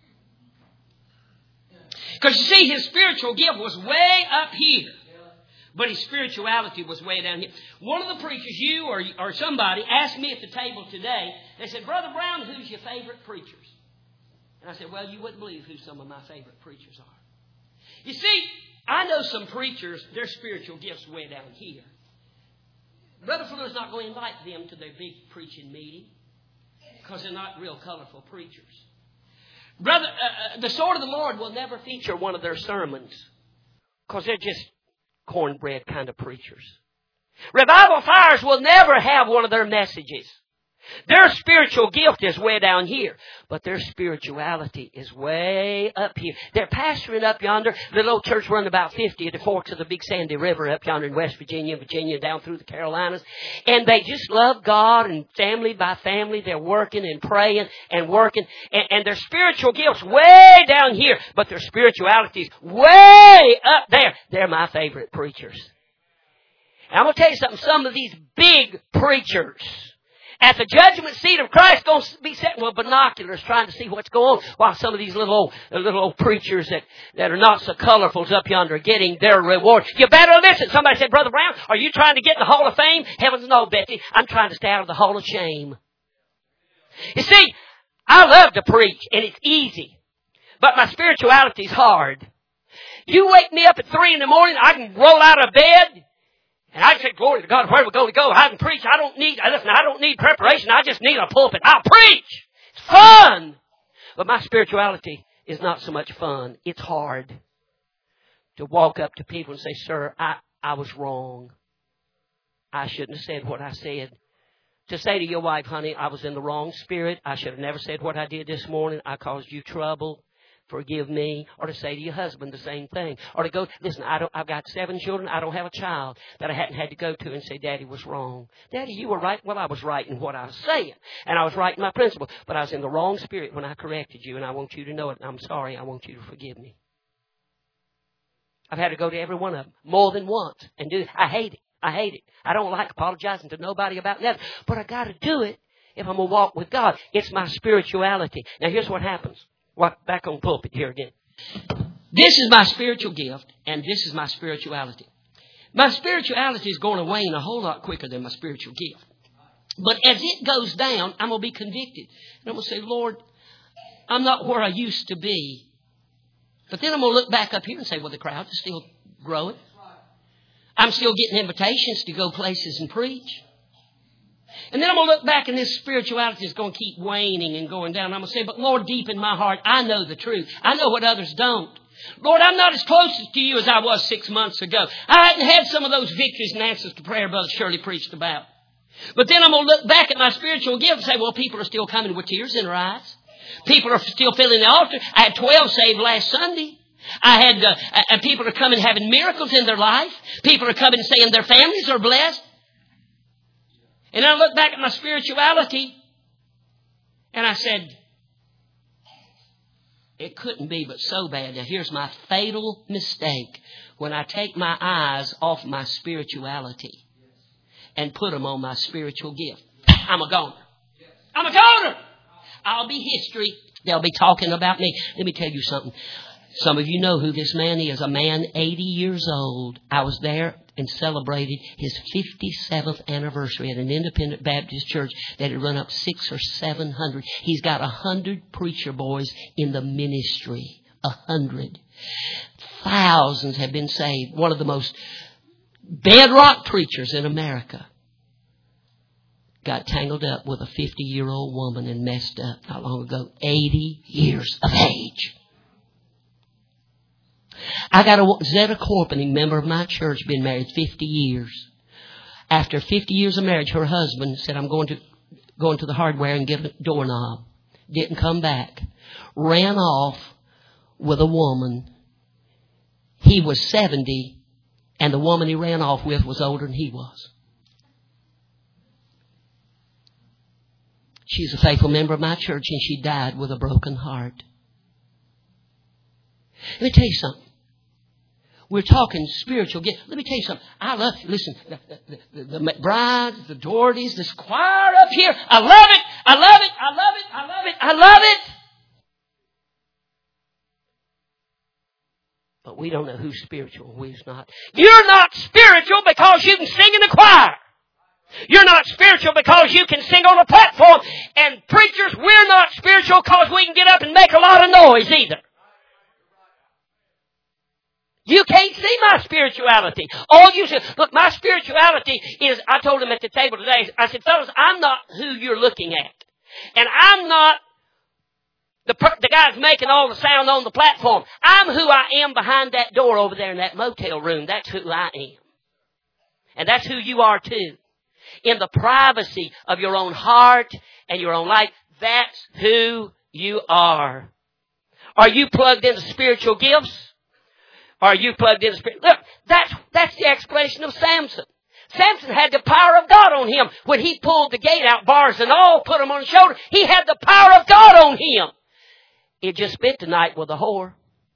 Because you see, his spiritual gift was way up here. But his spirituality was way down here. One of the preachers, you or somebody, asked me at the table today, they said, Brother Brown, who's your favorite preachers? And I said, well, you wouldn't believe who some of my favorite preachers are. You see, I know some preachers, their spiritual gifts way down here. Brother Fuller's not going to invite them to their big preaching meeting because they're not real colorful preachers. Brother, the Sword of the Lord will never feature one of their sermons because they're just cornbread kind of preachers. Revival Fires will never have one of their messages. Their spiritual gift is way down here, but their spirituality is way up here. They're pastoring up yonder. Little old church running about 50 at the forks of the Big Sandy River up yonder in West Virginia, down through the Carolinas. And they just love God, and family by family, they're working and praying and working. And their spiritual gifts way down here, but their spirituality is way up there. They're my favorite preachers. And I'm going to tell you something. Some of these big preachers at the judgment seat of Christ going to be sitting with binoculars trying to see what's going on, while some of these little old preachers that are not so colorful up yonder are getting their reward. You better listen. Somebody said, Brother Brown, are you trying to get in the Hall of Fame? Heavens no, Betsy. I'm trying to stay out of the Hall of Shame. You see, I love to preach, and it's easy. But my spirituality is hard. You wake me up at 3 a.m, I can roll out of bed. And I say, glory to God, where are we going to go? I can preach. I don't need preparation. I just need a pulpit. I'll preach. It's fun. But my spirituality is not so much fun. It's hard to walk up to people and say, sir, I was wrong. I shouldn't have said what I said. To say to your wife, honey, I was in the wrong spirit. I should have never said what I did this morning. I caused you trouble. Forgive me. Or to say to your husband the same thing. Or to go, listen, I've got 7 children. I don't have a child that I hadn't had to go to and say, Daddy was wrong. Daddy, you were right. Well, I was right in what I was saying. And I was right in my principle. But I was in the wrong spirit when I corrected you. And I want you to know it. And I'm sorry. I want you to forgive me. I've had to go to every one of them more than once and do it. I hate it. I don't like apologizing to nobody about nothing. But I got to do it if I'm going to walk with God. It's my spirituality. Now, here's what happens. Back on pulpit here again. This is my spiritual gift, and this is my spirituality. My spirituality is going to wane a whole lot quicker than my spiritual gift. But as it goes down, I'm going to be convicted. And I'm going to say, Lord, I'm not where I used to be. But then I'm going to look back up here and say, well, the crowd is still growing. I'm still getting invitations to go places and preach. And then I'm going to look back and this spirituality is going to keep waning and going down. I'm going to say, but Lord, deep in my heart, I know the truth. I know what others don't. Lord, I'm not as close to you as I was 6 months ago. I hadn't had some of those victories and answers to prayer Brother Shirley preached about. But then I'm going to look back at my spiritual gift and say, well, people are still coming with tears in their eyes. People are still filling the altar. I had 12 saved last Sunday. I had people are coming having miracles in their life. People are coming saying their families are blessed. And I look back at my spirituality and I said, it couldn't be but so bad. Now here's my fatal mistake. When I take my eyes off my spirituality and put them on my spiritual gift. I'm a goner. I'm a goner. I'll be history. They'll be talking about me. Let me tell you something. Some of you know who this man is. A man 80 years old. I was there and celebrated his 57th anniversary at an independent Baptist church that had run up 600 or 700. He's got 100 preacher boys in the ministry. 100. Thousands have been saved. One of the most bedrock preachers in America got tangled up with a 50-year-old woman and messed up not long ago. 80 years of age. I got a Zetta Corpening, member of my church, been married 50 years. After 50 years of marriage, her husband said, I'm going to the hardware and get a doorknob. Didn't come back. Ran off with a woman. He was 70, and the woman he ran off with was older than he was. She's a faithful member of my church, and she died with a broken heart. Let me tell you something. We're talking spiritual gift. Let me tell you something. I love, listen, the McBrides, the Dohertys, this choir up here. I love it. I love it. I love it. I love it. I love it. But But we don't know who's spiritual and who's not. You're not spiritual because you can sing in the choir. You're not spiritual because you can sing on a platform. And preachers, we're not spiritual because we can get up and make a lot of noise either. You can't see my spirituality. All you say, look, my spirituality is, I told him at the table today, I said, fellas, I'm not who you're looking at. And I'm not the guy's making all the sound on the platform. I'm who I am behind that door over there in that motel room. That's who I am. And that's who you are too. In the privacy of your own heart and your own life, that's who you are. Are you plugged into spiritual gifts? Are you plugged into spirit? Look, that's the explanation of Samson. Samson had the power of God on him. When he pulled the gate out, bars and all, put them on his shoulder, he had the power of God on him. He just spent the night with a whore.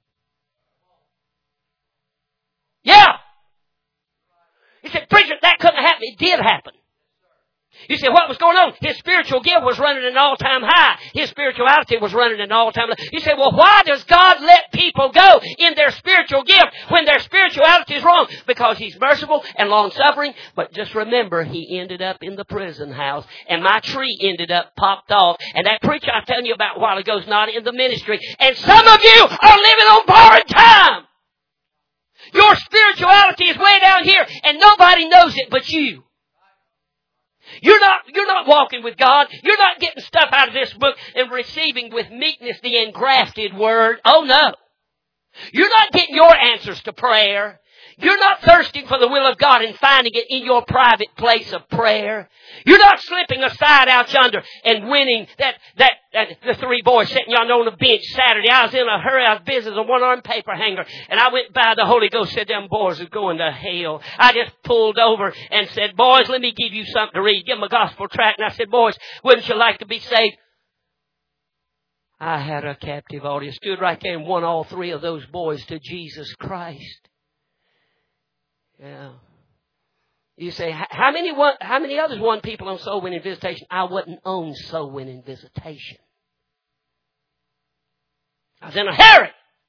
Yeah. He said, preacher, that couldn't happen. It did happen. You say, what was going on? His spiritual gift was running an all-time high. His spirituality was running an all-time low. You say, well, why does God let people go in their spiritual gift when their spirituality is wrong? Because He's merciful and long-suffering. But just remember, He ended up in the prison house. And my tree ended up popped off. And that preacher I was telling you about a while ago is not in the ministry. And some of you are living on borrowed time. Your spirituality is way down here. And nobody knows it but you. You're not walking with God. You're not getting stuff out of this book and receiving with meekness the engrafted word. Oh no. You're not getting your answers to prayer. You're not thirsting for the will of God and finding it in your private place of prayer. You're not slipping aside out yonder and winning that the three boys sitting yonder on the bench Saturday. I was in a hurry. I was busy as a one-armed paper hanger. And I went by the Holy Ghost, said, them boys are going to hell. I just pulled over and said, boys, let me give you something to read. Give them a gospel tract. And I said, boys, wouldn't you like to be saved? I had a captive audience. Stood right there and won all three of those boys to Jesus Christ. Yeah. You say, how many others won people on soul winning visitation? I wasn't on soul winning visitation. I was in a hurry.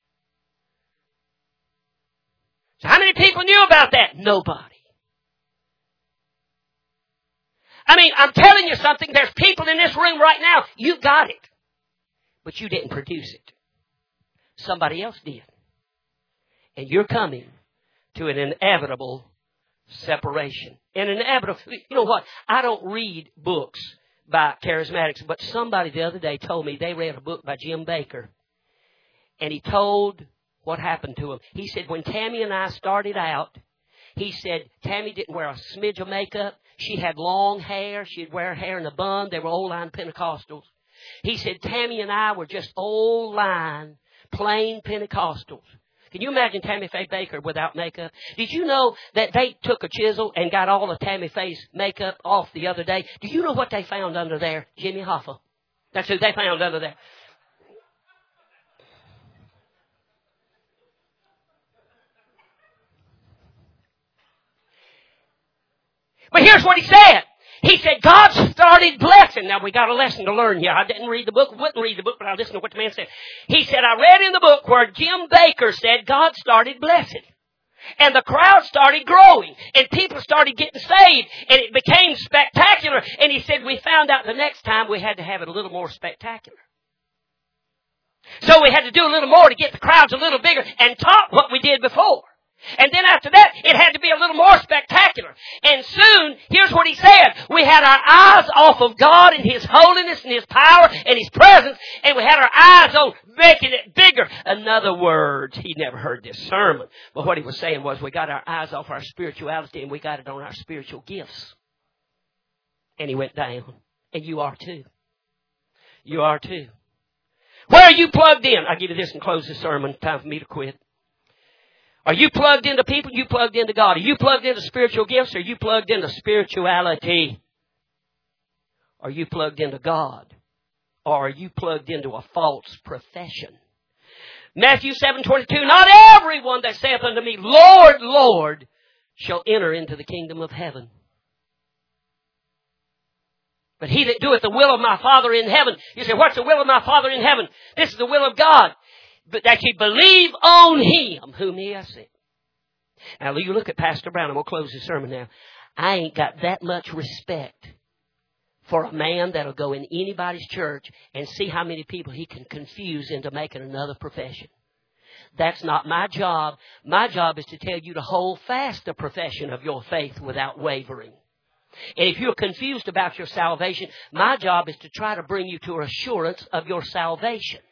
So how many people knew about that? Nobody. I mean, I'm telling you something. There's people in this room right now. You got it. But you didn't produce it. Somebody else did. And you're coming to an inevitable separation. An inevitable, you know what? I don't read books by charismatics, but somebody the other day told me they read a book by Jim Baker. And he told what happened to him. He said, when Tammy and I started out, he said, Tammy didn't wear a smidge of makeup. She had long hair. She'd wear her hair in a bun. They were old-line Pentecostals. He said, Tammy and I were just old-line, plain Pentecostals. Can you imagine Tammy Faye Baker without makeup? Did you know that they took a chisel and got all of Tammy Faye's makeup off the other day? Do you know what they found under there? Jimmy Hoffa. That's who they found under there. But here's what he said. He said, God started blessing. Now, we got a lesson to learn here. I didn't read the book, wouldn't read the book, but I listened to what the man said. He said, I read in the book where Jim Baker said God started blessing. And the crowd started growing. And people started getting saved. And it became spectacular. And he said, we found out the next time we had to have it a little more spectacular. So we had to do a little more to get the crowds a little bigger and top what we did before. And then after that, it had to be a little more spectacular. And soon, here's what he said. We had our eyes off of God and His holiness and His power and His presence. And we had our eyes on making it bigger. In other words, he never heard this sermon. But what he was saying was we got our eyes off our spirituality and we got it on our spiritual gifts. And he went down. And you are too. You are too. Where are you plugged in? I'll give you this and close this sermon. Time for me to quit. Are you plugged into people? Are you plugged into God? Are you plugged into spiritual gifts? Or are you plugged into spirituality? Are you plugged into God? Or are you plugged into a false profession? Matthew 7:22, not everyone that saith unto me, Lord, Lord, shall enter into the kingdom of heaven. But he that doeth the will of my Father in heaven. You say, what's the will of my Father in heaven? This is the will of God. but that ye believe on Him whom He has sent. Now, you look at Pastor Brown. I'm going to close this sermon now. I ain't got that much respect for a man that'll go in anybody's church and see how many people he can confuse into making another profession. That's not my job. My job is to tell you to hold fast the profession of your faith without wavering. And if you're confused about your salvation, my job is to try to bring you to an assurance of your salvation.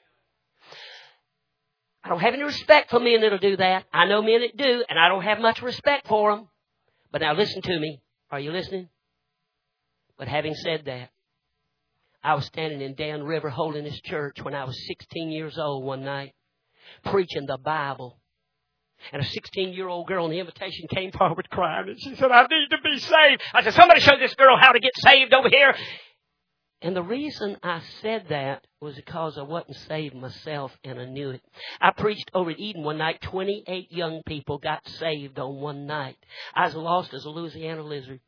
I don't have any respect for men that'll do that. I know men that do, and I don't have much respect for them. But now listen to me. Are you listening? But having said that, I was standing in Dan River Holiness Church when I was 16 years old one night, preaching the Bible. And a 16-year-old girl in the invitation came forward crying, and she said, I need to be saved. I said, somebody show this girl how to get saved over here. And the reason I said that was because I wasn't saved myself, and I knew it. I preached over at Eden one night. 28 young people got saved on one night. I was lost as a Louisiana lizard.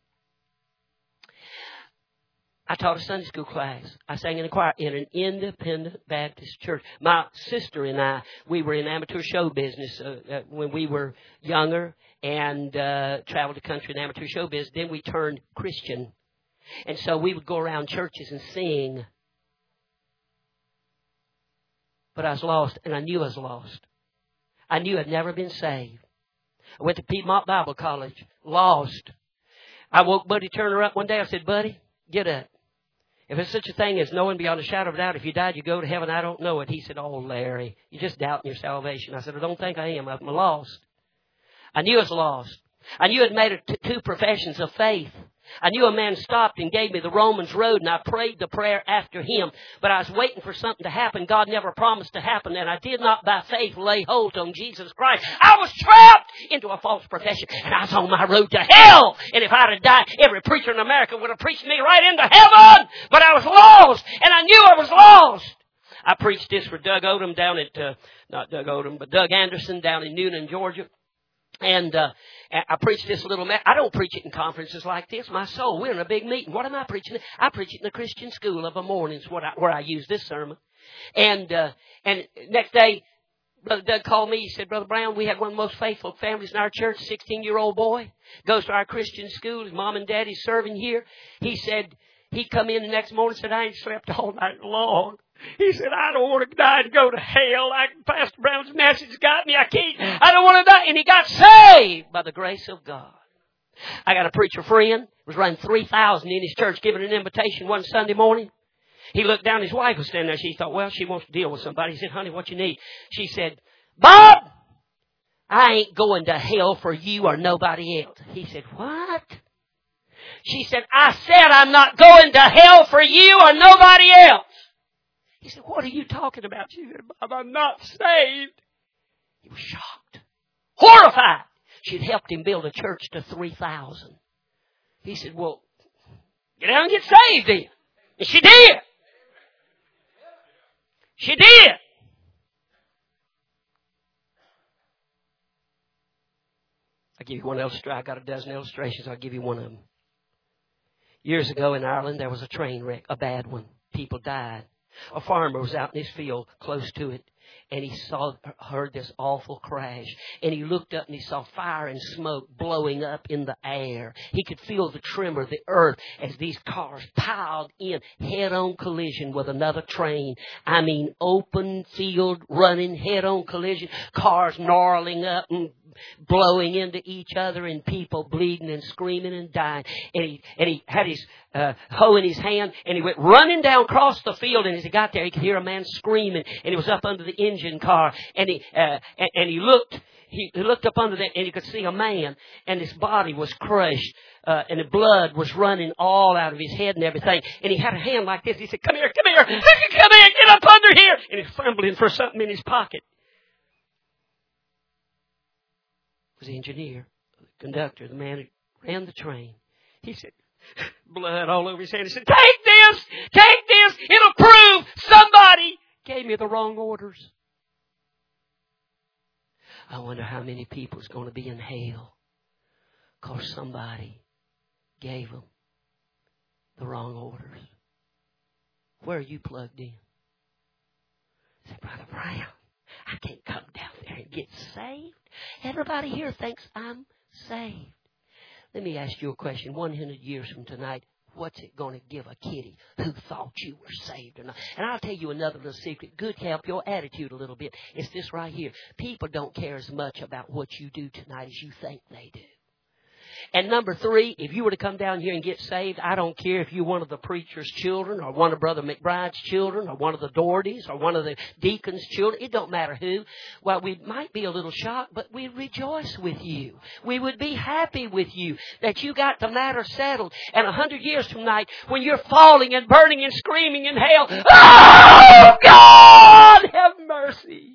I taught a Sunday school class. I sang in a choir in an independent Baptist church. My sister and I, we were in amateur show business when we were younger, and traveled the country in amateur show business. Then we turned Christian. And so we would go around churches and sing. But I was lost, and I knew I was lost. I knew I'd never been saved. I went to Piedmont Bible College, lost. I woke Buddy Turner up one day. I said, Buddy, get up. If there's such a thing as knowing beyond a shadow of a doubt, if you died, you go to heaven. I don't know it. He said, oh, Larry, you're just doubting your salvation. I said, I don't think I am. I'm lost. I knew I was lost. I knew I'd made two professions of faith. I knew a man stopped and gave me the Romans road, and I prayed the prayer after him. But I was waiting for something to happen God never promised to happen, and I did not by faith lay hold on Jesus Christ. I was trapped into a false profession, and I was on my road to hell. And if I'd have died, every preacher in America would have preached me right into heaven. But I was lost, and I knew I was lost. I preached this for Doug Odom down at, not Doug Odom, but Doug Anderson down in Newnan, Georgia. And I preach this little I don't preach it in conferences like this. My soul, we're in a big meeting. What am I preaching? I preach it in the Christian school of a morning, where I use this sermon. And next day, Brother Doug called me. He said, Brother Brown, we had one of the most faithful families in our church, 16-year-old boy, goes to our Christian school. His mom and daddy's serving here. He said, he come in the next morning and said, I ain't slept all night long. He said, I don't want to die and go to hell. Like Pastor Brown's message got me. I don't want to die. And he got saved by the grace of God. I got a preacher friend, was running 3,000 in his church, giving an invitation one Sunday morning. He looked down, his wife was standing there. She thought, well, she wants to deal with somebody. He said, honey, what you need? She said, Bob, I ain't going to hell for you or nobody else. He said, what? She said, I said I'm not going to hell for you or nobody else. He said, what are you talking about? She said, Bob, I'm not saved. He was shocked, horrified. She'd helped him build a church to 3,000. He said, well, get out and get saved then. And she did. She did. I'll give you one illustration. I got a dozen illustrations. I'll give you one of them. Years ago in Ireland, there was a train wreck, a bad one. People died. A farmer was out in his field close to it, and he heard this awful crash. And he looked up and he saw fire and smoke blowing up in the air. He could feel the tremor of the earth as these cars piled in head-on collision with another train. I mean, open field running head-on collision, cars gnarling up and blowing into each other, and people bleeding and screaming and dying. And he had his hoe in his hand, and he went running down across the field. And as he got there, he could hear a man screaming, and he was up under the engine car. And he looked up under that, and he could see a man, and his body was crushed, and the blood was running all out of his head and everything. And he had a hand like this. He said, "Come here, come here, come here, get up under here!" And he's fumbling for something in his pocket. Was the engineer, the conductor, the man who ran the train. He said, blood all over his hand. He said, take this, it'll prove somebody gave me the wrong orders. I wonder how many people is going to be in hell because somebody gave them the wrong orders. Where are you plugged in? I said, Brother Brown, I can't come down there and get saved. Everybody here thinks I'm saved. Let me ask you a question. 100 years from tonight, what's it going to give a kitty who thought you were saved or not? And I'll tell you another little secret. Good to help your attitude a little bit. It's this right here. People don't care as much about what you do tonight as you think they do. And number 3, if you were to come down here and get saved, I don't care if you're one of the preacher's children or one of Brother McBride's children or one of the Dohertys or one of the deacon's children. It don't matter who. Well, we might be a little shocked, but we'd rejoice with you. We would be happy with you that you got the matter settled. And 100 years from tonight, when you're falling and burning and screaming in hell, oh, God, have mercy.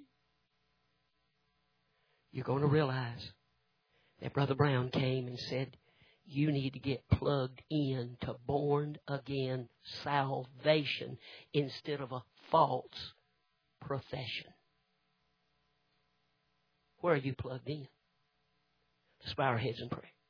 You're going to realize that Brother Brown came and said, you need to get plugged in to born again salvation instead of a false profession. Where are you plugged in? Let's bow our heads and pray.